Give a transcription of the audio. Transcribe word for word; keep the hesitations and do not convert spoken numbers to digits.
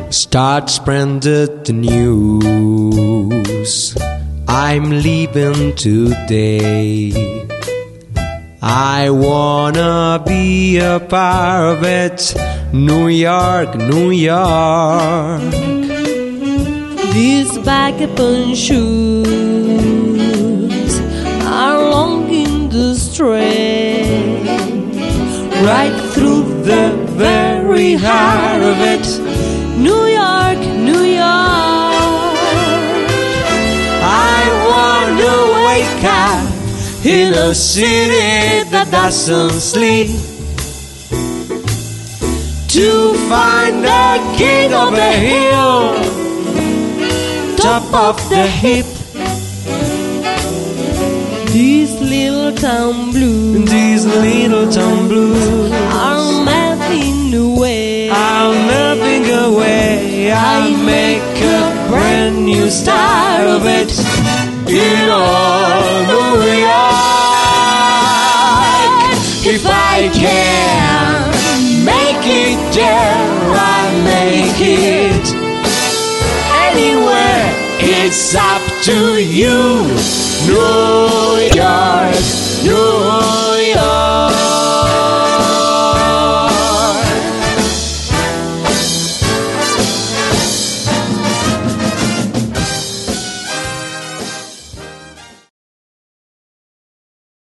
Start spreading the news. I'm leaving today. I wanna be a part of it. New York, New York. These vagabond shoes are longing to stray Right through the very heart of it. New York, New York. I wanna wake up in a city that doesn't sleep, to find the king of the hill, top of the heap. These little town blues, These little town blues are melting away. are melting away. I make a brand new start of it in all New York. If I can make it there, I make it anywhere. It's up to you, New York, New York.